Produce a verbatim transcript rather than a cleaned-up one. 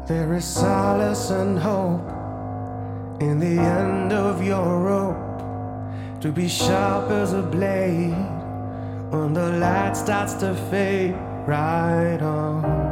There is solace and hope in the end of your rope, to be sharp as a blade when the light starts to fade. Right on.